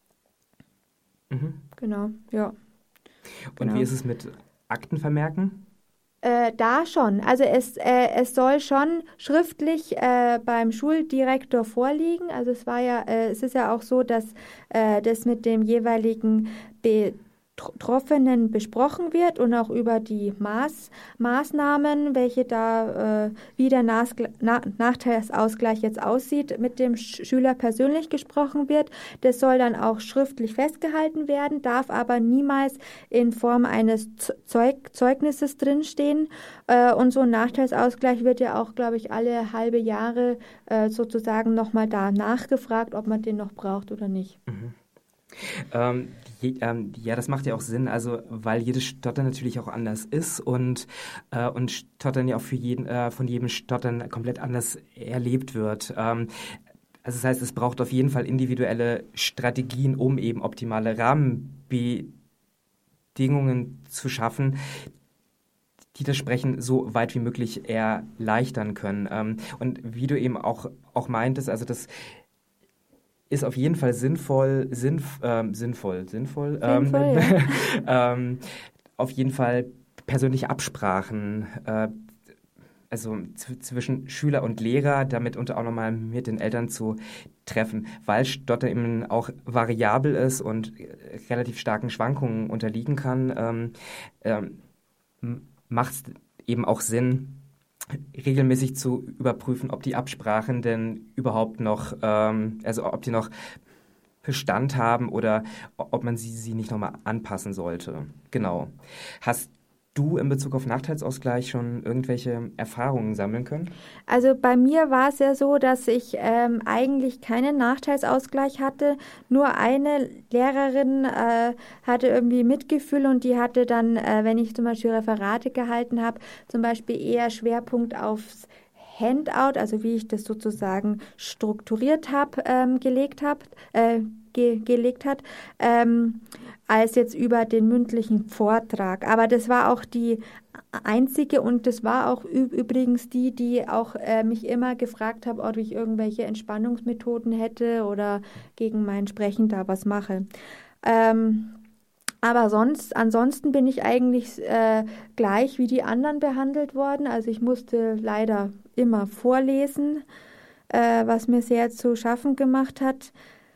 Mhm. Genau, ja. Und Genau. wie ist es mit Aktenvermerken? Äh, da schon. Also es, äh, es soll schon schriftlich äh, beim Schuldirektor vorliegen. Also es war ja, äh, es ist ja auch so, dass äh, das mit dem jeweiligen Betroffenen besprochen wird und auch über die Maß, Maßnahmen, welche da, äh, wie der Nas Na Nachteilsausgleich jetzt aussieht, mit dem Sch Schüler persönlich gesprochen wird. Das soll dann auch schriftlich festgehalten werden, darf aber niemals in Form eines Zeug Zeugnisses drinstehen. Äh, und so ein Nachteilsausgleich wird ja auch, glaube ich, alle halbe Jahre äh, sozusagen nochmal da nachgefragt, ob man den noch braucht oder nicht. Mhm. Ähm, je, ähm, ja, das macht ja auch Sinn, also weil jedes Stottern natürlich auch anders ist und, äh, und Stottern ja auch für jeden, äh, von jedem Stottern komplett anders erlebt wird. Ähm, also das heißt, es braucht auf jeden Fall individuelle Strategien, um eben optimale Rahmenbedingungen zu schaffen, die das Sprechen so weit wie möglich erleichtern können. Ähm, und wie du eben auch, auch meintest, also das ist auf jeden Fall sinnvoll, sinnf, ähm, sinnvoll, sinnvoll, Sinnvoll, ähm, ja. ähm, auf jeden Fall persönliche Absprachen, äh, also zwischen Schüler und Lehrer, damit unter auch nochmal mit den Eltern zu treffen, weil Stotter eben auch variabel ist und relativ starken Schwankungen unterliegen kann, ähm, ähm, macht es eben auch Sinn, regelmäßig zu überprüfen, ob die Absprachen denn überhaupt noch, ähm, also ob die noch Bestand haben oder ob man sie, sie nicht nochmal anpassen sollte. Genau. Hast du in Bezug auf Nachteilsausgleich schon irgendwelche Erfahrungen sammeln können? Also bei mir war es ja so, dass ich ähm, eigentlich keinen Nachteilsausgleich hatte. Nur eine Lehrerin äh, hatte irgendwie Mitgefühl und die hatte dann, äh, wenn ich zum Beispiel Referate gehalten habe, zum Beispiel eher Schwerpunkt aufs Handout, also wie ich das sozusagen strukturiert habe, ähm, gelegt habe, äh, ge gelegt hat, ähm, als jetzt über den mündlichen Vortrag. Aber das war auch die einzige und das war auch übrigens die, die auch äh, mich immer gefragt hat, ob ich irgendwelche Entspannungsmethoden hätte oder gegen mein Sprechen da was mache. Ähm, aber sonst, ansonsten bin ich eigentlich äh, gleich wie die anderen behandelt worden. Also ich musste leider immer vorlesen, äh, was mir sehr zu schaffen gemacht hat.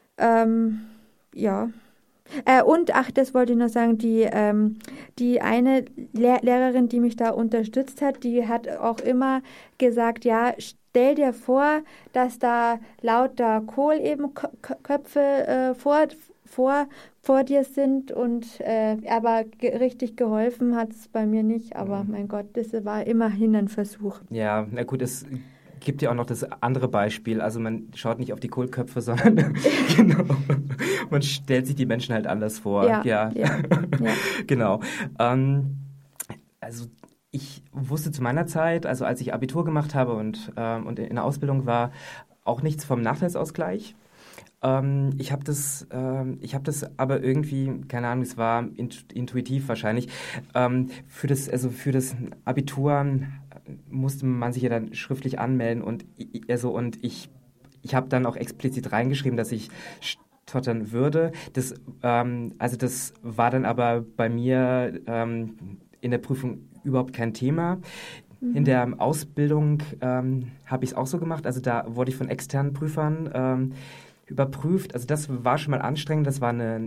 Ähm, ja. Äh, und, ach, das wollte ich noch sagen, die, ähm, die eine Lehr Lehrerin, die mich da unterstützt hat, die hat auch immer gesagt, ja, stell dir vor, dass da lauter Kohl eben Köpfe äh, vor, vor, vor dir sind und äh, aber ge richtig geholfen hat es bei mir nicht, aber mein Gott, das war immerhin ein Versuch. Ja, na gut, es gibt ja auch noch das andere Beispiel, also man schaut nicht auf die Kohlköpfe, sondern genau, man stellt sich die Menschen halt anders vor. Ja, ja, ja, ja. Genau. Ähm, also ich wusste zu meiner Zeit, also als ich Abitur gemacht habe und, ähm, und in der Ausbildung war, auch nichts vom Nachteilsausgleich. Ähm, ich habe das, ähm, ich habe das aber irgendwie, keine Ahnung, es war int intuitiv wahrscheinlich, ähm, für das, also für das Abitur musste man sich ja dann schriftlich anmelden und also und ich, ich habe dann auch explizit reingeschrieben, dass ich stottern würde. Das, ähm, also das war dann aber bei mir ähm, in der Prüfung überhaupt kein Thema. In der Ausbildung ähm, habe ich es auch so gemacht. Also da wurde ich von externen Prüfern ähm, überprüft. Also das war schon mal anstrengend. Das war eine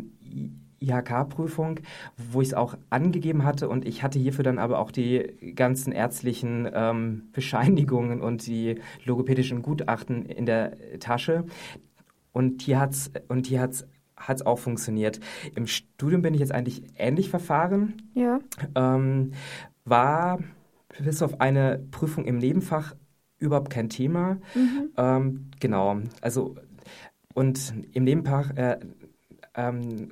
I H K-Prüfung, wo ich es auch angegeben hatte. Und ich hatte hierfür dann aber auch die ganzen ärztlichen ähm, Bescheinigungen und die logopädischen Gutachten in der Tasche. Und hier hat's und hier hat's hat's auch funktioniert. Im Studium bin ich jetzt eigentlich ähnlich verfahren. Ja. Ähm, war bis auf eine Prüfung im Nebenfach überhaupt kein Thema. Mhm. Ähm, genau, also und im Nebenfach, äh, ähm,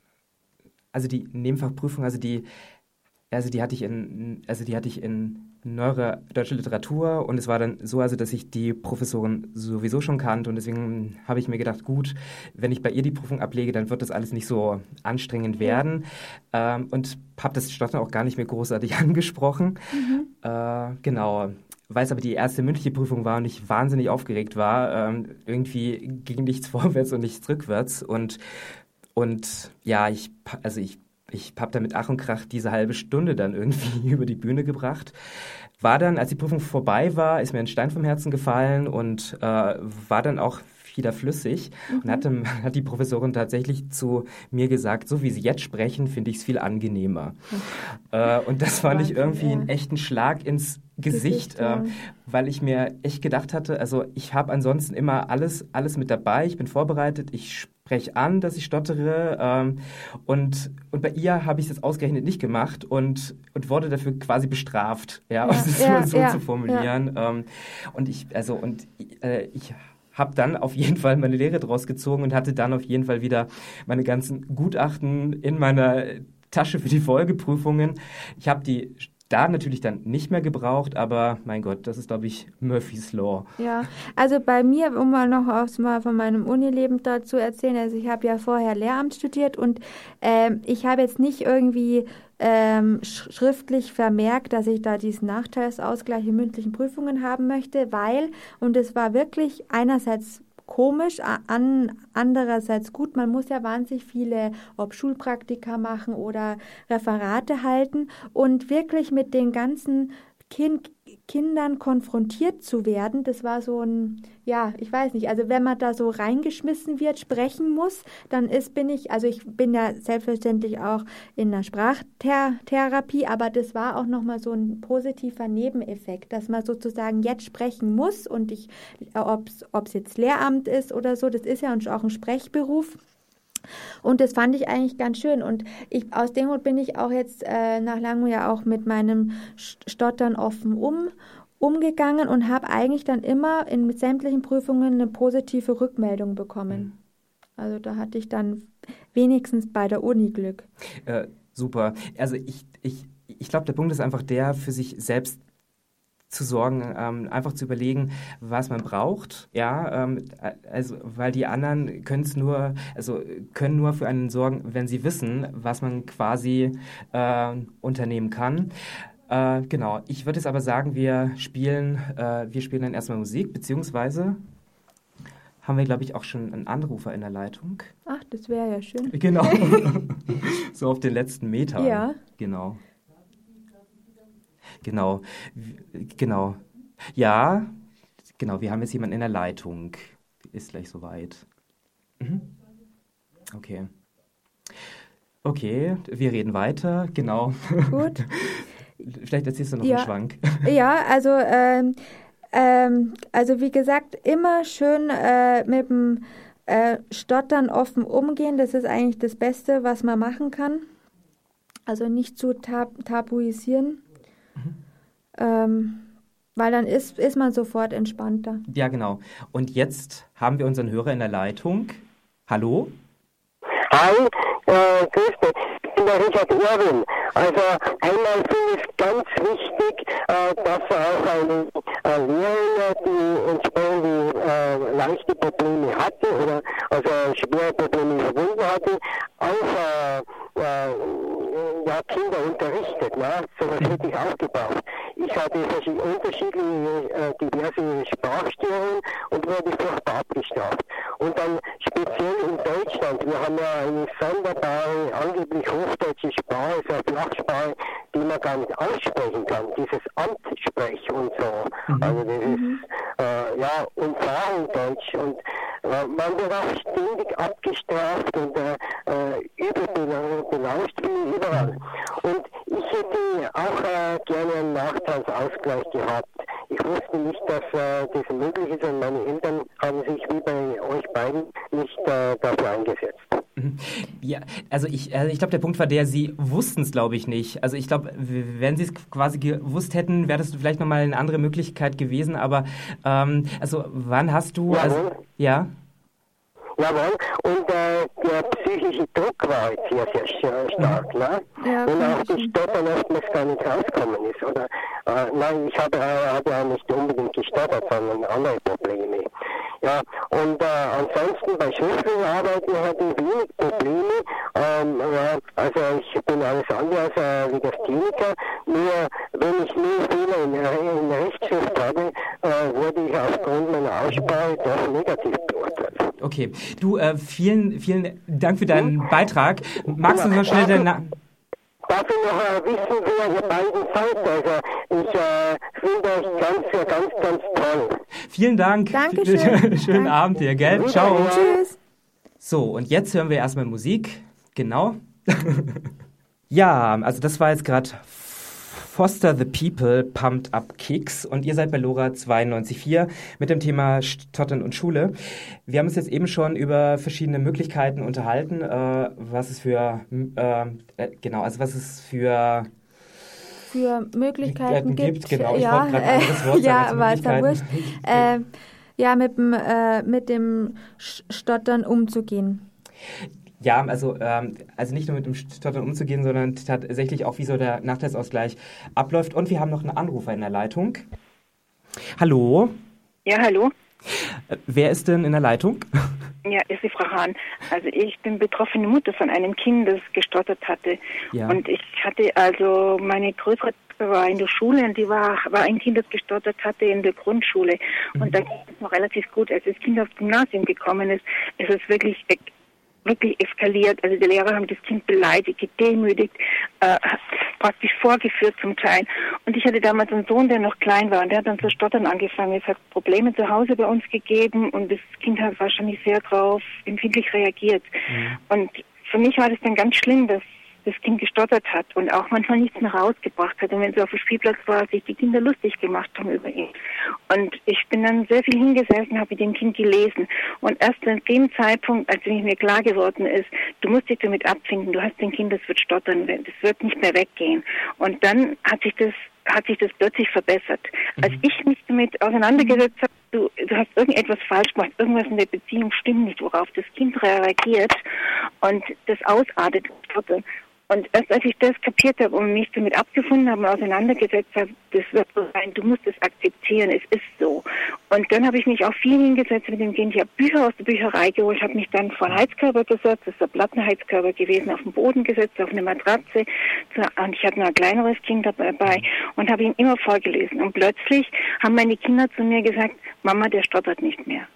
also die Nebenfachprüfung, also die, also die hatte ich in, also die hatte ich in Neuere deutsche Literatur und es war dann so, also dass ich die Professorin sowieso schon kannte und deswegen habe ich mir gedacht, gut, wenn ich bei ihr die Prüfung ablege, dann wird das alles nicht so anstrengend werden ja. ähm, und habe das Stottern auch gar nicht mehr großartig angesprochen. Mhm. Äh, genau. Weiß aber, die erste mündliche Prüfung war und ich wahnsinnig aufgeregt war. Ähm, irgendwie ging nichts vorwärts und nichts rückwärts und, und ja, ich, also ich Ich habe da mit Ach und Krach diese halbe Stunde dann irgendwie über die Bühne gebracht. War dann, als die Prüfung vorbei war, ist mir ein Stein vom Herzen gefallen und äh, war dann auch wieder flüssig. Mhm. Und hat, dann, hat die Professorin tatsächlich zu mir gesagt, so wie Sie jetzt sprechen, finde ich es viel angenehmer. Mhm. Äh, und das fand ich irgendwie einen echten Schlag ins Gesicht, Gesicht ja. äh, weil ich mir echt gedacht hatte, also ich habe ansonsten immer alles, alles mit dabei, ich bin vorbereitet, ich spreche an, dass ich stottere ähm, und, und bei ihr habe ich es jetzt ausgerechnet nicht gemacht und, und wurde dafür quasi bestraft, ja, ja um es ja, so ja, zu formulieren. Ja. Ähm, und ich, also und äh, ich habe dann auf jeden Fall meine Lehre draus gezogen und hatte dann auf jeden Fall wieder meine ganzen Gutachten in meiner Tasche für die Folgeprüfungen. Ich habe die da natürlich dann nicht mehr gebraucht, aber mein Gott, das ist, glaube ich, Murphy's Law. Ja, also bei mir, um mal noch aus, mal von meinem Unileben dazu erzählen, also ich habe ja vorher Lehramt studiert und ähm, ich habe jetzt nicht irgendwie ähm, sch- schriftlich vermerkt, dass ich da diesen Nachteilsausgleich in mündlichen Prüfungen haben möchte, weil, und es war wirklich einerseits komisch, an, andererseits gut. Man muss ja wahnsinnig viele, ob Schulpraktika machen oder Referate halten und wirklich mit den ganzen kind, Kindern konfrontiert zu werden, das war so ein, ja, ich weiß nicht, also wenn man da so reingeschmissen wird, sprechen muss, dann ist, bin ich, also ich bin ja selbstverständlich auch in der Sprachtherapie, aber das war auch nochmal so ein positiver Nebeneffekt, dass man sozusagen jetzt sprechen muss und ich, ob es jetzt Lehramt ist oder so, das ist ja auch ein Sprechberuf. Und das fand ich eigentlich ganz schön. Und ich, aus dem Grund bin ich auch jetzt äh, nach langem ja auch mit meinem Stottern offen um, umgegangen und habe eigentlich dann immer in mit sämtlichen Prüfungen eine positive Rückmeldung bekommen. Also da hatte ich dann wenigstens bei der Uni Glück. Äh, super. Also ich, ich, ich glaube, der Punkt ist einfach der, für sich selbst zu sorgen, ähm, einfach zu überlegen, was man braucht, ja, ähm, also weil die anderen können es nur, also können nur für einen sorgen, wenn sie wissen, was man quasi äh, unternehmen kann. Äh, genau, ich würde jetzt aber sagen, wir spielen, äh, wir spielen dann erstmal Musik, beziehungsweise haben wir, glaube ich, auch schon einen Anrufer in der Leitung. Ach, das wäre ja schön. Genau, so auf den letzten Metern. Ja. Genau. Genau, genau. Ja, genau, wir haben jetzt jemanden in der Leitung. Ist gleich soweit. Mhm. Okay. Okay, wir reden weiter, genau. Gut. Vielleicht erzählst du noch ja. einen Schwank. Ja, also, ähm, ähm, also wie gesagt, immer schön äh, mit dem äh, Stottern offen umgehen. Das ist eigentlich das Beste, was man machen kann. Also nicht zu tab- tabuisieren. Mhm. Ähm, weil dann ist, ist man sofort entspannter. Ja, genau. Und jetzt haben wir unseren Hörer in der Leitung. Hallo? Hi, äh, grüß dich. Ich bin der Richard Erwin. Also einmal finde ich es ganz wichtig, äh, dass auch eine äh, Lehrerin, die entsprechend äh, leichte Probleme hatte oder also schwere Probleme verbunden hatte, auch äh, äh, ja, Kinder unterrichtet. Ne? So was hätte ich auch gebraucht. Ich hatte unterschiedliche, äh, diverse Sprachstörungen und wurde furchtbar abgestraft. Und dann speziell in Deutschland, wir haben ja eine sonderbare, angeblich hochdeutsche Sprache, so eine Flachsprache, die man gar nicht aussprechen kann, dieses Amtssprech und so. Mhm. Also das ist, äh, ja, Umfahrungsdeutsch und äh, man wird auch ständig abgestraft und äh, äh, überbelauscht wie überall. Und ich hätte auch äh, gerne einen Nachteilsausgleich gehabt. Ich wusste nicht, dass äh, das möglich ist und meine Eltern haben sich wie bei euch beiden nicht äh, dafür eingesetzt. Ja, also ich, also ich glaube, der Punkt war der, Sie wussten es, glaube ich, nicht. Also ich glaube, wenn Sie es quasi gewusst hätten, wäre das vielleicht nochmal eine andere Möglichkeit gewesen. Aber ähm, also wann hast du... Jawohl. Also, ja? Jawohl, und äh, der psychische Druck war jetzt sehr, sehr stark, ne? Ja, und kann auch ich das verstehen. Stottern oftmals gar nicht rauskommen ist, oder? Äh, nein, ich habe, äh, habe ja nicht unbedingt gestottert, sondern andere Probleme. Ja, und äh, ansonsten bei schriftlichen Arbeiten hatte ich wenig Probleme. Ähm, ja, also ich bin alles andere als äh, Legastheniker, nur wenn ich nur Fehler in, in der Rechtschrift habe, äh, wurde ich aufgrund meiner Aussprache doch negativ beurteilt. Okay, du, äh, vielen, vielen Dank für deinen Beitrag. Magst du uns noch schnell deinen Namen... Darf ich noch äh, wissen, wer ihr beiden seid? Also ich äh, finde euch ganz, ganz, ganz toll. Vielen Dank. Dankeschön. Schönen Danke. Abend dir, gell? Ciao. Tschüss. So, und jetzt hören wir erstmal Musik. Genau. Ja, also das war jetzt gerade Foster the People, Pumped Up Kicks. Und ihr seid bei LoRa zweiundneunzig Komma vier mit dem Thema Stottern und Schule. Wir haben uns jetzt eben schon über verschiedene Möglichkeiten unterhalten, äh, was es für, äh, genau, also was es für Für Möglichkeiten gibt. gibt. Genau, ich ja, wollte gerade ein anderes Wort äh, sagen ja, als aber ist ja wurscht. Möglichkeiten. Äh, ja, mit dem, äh, mit dem Stottern umzugehen. Ja, also, ähm, also nicht nur mit dem Stottern umzugehen, sondern tatsächlich auch, wie so der Nachteilsausgleich abläuft. Und wir haben noch einen Anrufer in der Leitung. Hallo? Ja, hallo. Äh, wer ist denn in der Leitung? Ja, ist die Frau Hahn. Also ich bin betroffene Mutter von einem Kind, das gestottert hatte. Ja. Und ich hatte also, meine größere Tochter war in der Schule und die war, war ein Kind, das gestottert hatte in der Grundschule. Und Mhm. da ging es noch relativ gut. Als das Kind aufs Gymnasium gekommen ist, ist es wirklich wirklich eskaliert. Also die Lehrer haben das Kind beleidigt, gedemütigt, äh, praktisch vorgeführt zum Teil. Und ich hatte damals einen Sohn, der noch klein war, und der hat dann zu stottern angefangen. Es hat Probleme zu Hause bei uns gegeben und das Kind hat wahrscheinlich sehr drauf empfindlich reagiert. Mhm. Und für mich war das dann ganz schlimm, dass das Kind gestottert hat und auch manchmal nichts mehr rausgebracht hat. Und wenn sie auf dem Spielplatz war, sich die Kinder lustig gemacht haben über ihn. Und ich bin dann sehr viel hingesessen, habe mit dem Kind gelesen. Und erst an dem Zeitpunkt, als mir klar geworden ist, du musst dich damit abfinden, du hast ein Kind, das wird stottern, das wird nicht mehr weggehen. Und dann hat sich das hat sich das plötzlich verbessert. Mhm. Als ich mich damit auseinandergesetzt habe, du, du hast irgendetwas falsch gemacht, irgendwas in der Beziehung stimmt nicht, worauf das Kind reagiert und das ausartet. Und erst als ich das kapiert habe und mich damit abgefunden habe und auseinandergesetzt habe, das wird so sein, du musst es akzeptieren, es ist so. Und dann habe ich mich auch viel hingesetzt mit dem Kind. Ich habe Bücher aus der Bücherei geholt, habe mich dann vor den Heizkörper gesetzt, das ist der Plattenheizkörper gewesen, auf den Boden gesetzt, auf eine Matratze. Und ich hatte noch ein kleineres Kind dabei und habe ihm immer vorgelesen. Und plötzlich haben meine Kinder zu mir gesagt, Mama, der stottert nicht mehr.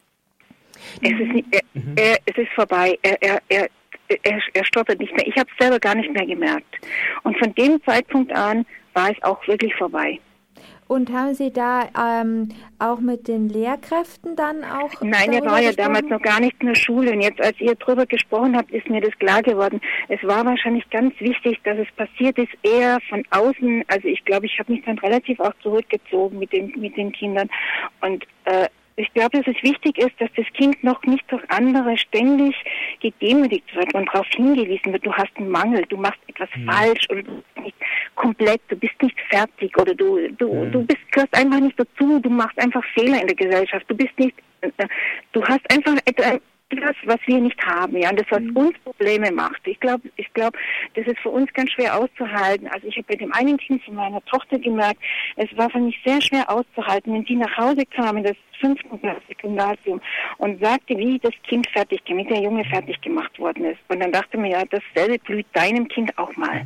Mhm. Es ist nicht, er, mhm. er, es ist vorbei. Er, er, er Er, er stottert nicht mehr. Ich habe es selber gar nicht mehr gemerkt. Und von dem Zeitpunkt an war es auch wirklich vorbei. Und haben Sie da ähm, auch mit den Lehrkräften dann auch Nein, er war ja gesprochen? damals noch gar nicht in der Schule. Und jetzt, als ihr drüber gesprochen habt, ist mir das klar geworden. Es war wahrscheinlich ganz wichtig, dass es passiert ist, eher von außen. Also ich glaube, ich habe mich dann relativ auch zurückgezogen mit den, mit den Kindern. Und äh, ich glaube, dass es wichtig ist, dass das Kind noch nicht durch andere ständig gedemütigt wird und darauf hingewiesen wird, du hast einen Mangel, du machst etwas mhm. falsch oder du bist nicht komplett, du bist nicht fertig oder du du mhm. du bist gehörst einfach nicht dazu, du machst einfach Fehler in der Gesellschaft, du bist nicht, äh, du hast einfach etwas, was wir nicht haben, ja, und das, was mhm. uns Probleme macht. Ich glaube, ich glaube, das ist für uns ganz schwer auszuhalten. Also ich habe bei dem einen Kind von meiner Tochter gemerkt, es war für mich sehr schwer auszuhalten, wenn sie nach Hause kam in das fünften Klasse Gymnasium und sagte, wie das Kind fertig, wie der Junge fertig gemacht worden ist. Und dann dachte mir, ja, dasselbe blüht deinem Kind auch mal.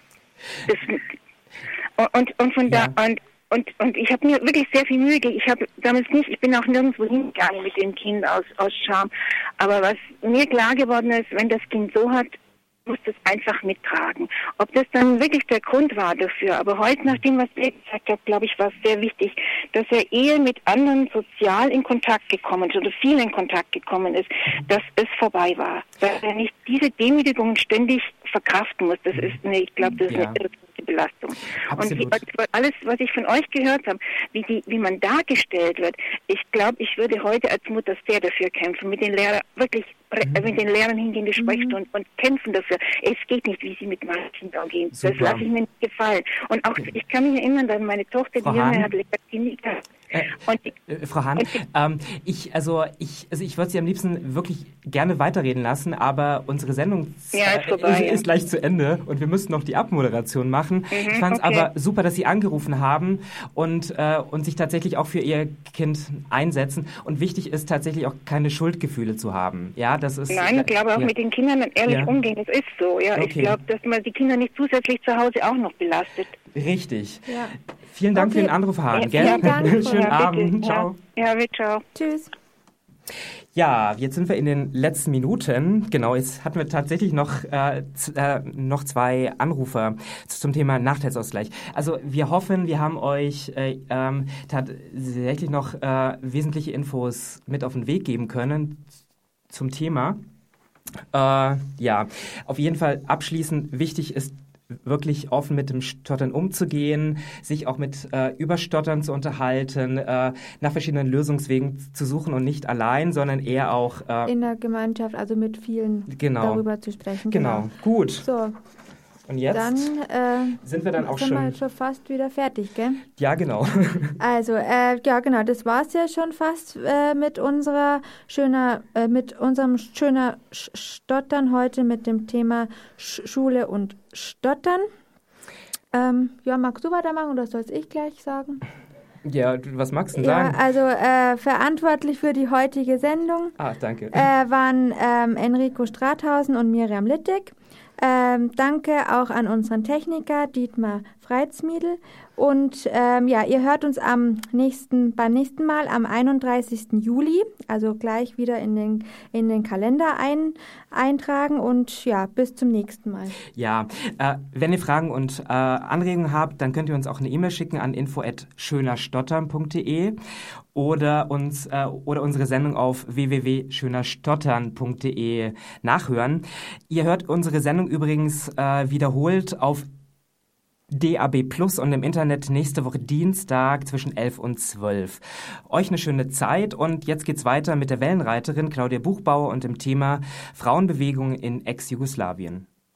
Das, und, und von ja. da, und Und, und ich habe mir wirklich sehr viel Mühe gegeben. Ich habe damals nicht, ich bin auch nirgendwo hingegangen mit dem Kind aus, aus Scham. Aber was mir klar geworden ist, wenn das Kind so hat, muss das einfach mittragen. Ob das dann wirklich der Grund war dafür. Aber heute, nach dem, was ihr gesagt habt, glaube ich, war es sehr wichtig, dass er eher mit anderen sozial in Kontakt gekommen ist oder viel in Kontakt gekommen ist, dass es vorbei war. Dass er nicht diese Demütigungen ständig verkraften muss. Das ist, nee, ich glaube, das ja. ist eine Belastung. Absolut. Und die, alles, was ich von euch gehört habe, wie, die, wie man dargestellt wird, ich glaube, ich würde heute als Mutter sehr dafür kämpfen, mit den Lehrern wirklich mhm. mit den Lehrern hingehen, die Sprechstunden mhm. und kämpfen dafür. Es geht nicht, wie sie mit meinem Kind umgehen. Super. Das lasse ich mir nicht gefallen. Und auch, ich kann mich erinnern, dass meine Tochter, die Junge, hat Legasthenie gehabt. Äh, äh, Frau Hahn, ähm, ich, also ich, also ich würde Sie am liebsten wirklich gerne weiterreden lassen, aber unsere Sendung ja, ist, vorbei, ist, ja. ist gleich zu Ende und wir müssen noch die Abmoderation machen. Mhm, ich fand es okay. aber super, dass Sie angerufen haben und, äh, und sich tatsächlich auch für Ihr Kind einsetzen. Und wichtig ist tatsächlich auch keine Schuldgefühle zu haben. Ja, das ist. Nein, ich glaube auch ja. mit den Kindern ehrlich ja. umgehen. Das ist so. Ja, okay. Ich glaube, dass man die Kinder nicht zusätzlich zu Hause auch noch belastet. Richtig. Ja. Vielen Dank okay. für den Anruf, Hahn. Ja, Schönen ja, Abend. Bitte. Ciao. Ja, ja, ciao. Tschüss. Ja, jetzt sind wir in den letzten Minuten. Genau, jetzt hatten wir tatsächlich noch, äh, z- äh, noch zwei Anrufer zum Thema Nachteilsausgleich. Also wir hoffen, wir haben euch äh, ähm, tatsächlich noch äh, wesentliche Infos mit auf den Weg geben können zum Thema. Äh, ja, auf jeden Fall abschließend wichtig ist, wirklich offen mit dem Stottern umzugehen, sich auch mit äh, Überstottern zu unterhalten, äh, nach verschiedenen Lösungswegen zu suchen und nicht allein, sondern eher auch äh, in der Gemeinschaft, also mit vielen genau. darüber zu sprechen. Genau, genau. gut. So, und jetzt dann äh, sind wir dann auch sind schon... wir schon fast wieder fertig, gell? Ja, genau. Also, äh, ja, genau, das war's ja schon fast äh, mit unserer schöner, äh, mit unserem schöner Stottern heute mit dem Thema Sch- Schule und Stottern. Ähm, ja, magst du weitermachen oder soll ich gleich sagen? Ja, was magst du denn Ja, sagen? also äh, verantwortlich für die heutige Sendung Ah, danke. äh, waren ähm, Enrico Strathausen und Miriam Littig. Ähm, danke auch an unseren Techniker Dietmar Freitsmiedl. Und ähm, ja, ihr hört uns am nächsten, beim nächsten Mal am einunddreißigsten Juli, also gleich wieder in den, in den Kalender ein, eintragen und ja, bis zum nächsten Mal. Ja, äh, wenn ihr Fragen und äh, Anregungen habt, dann könnt ihr uns auch eine E-Mail schicken an info at schönerstottern punkt de oder uns äh, oder unsere Sendung auf w w w punkt schönerstottern punkt de nachhören. Ihr hört unsere Sendung übrigens äh, wiederholt auf D A B Plus und im Internet nächste Woche Dienstag zwischen elf und zwölf. Euch eine schöne Zeit und jetzt geht's weiter mit der Wellenreiterin Claudia Buchbauer und dem Thema Frauenbewegung in Ex-Jugoslawien.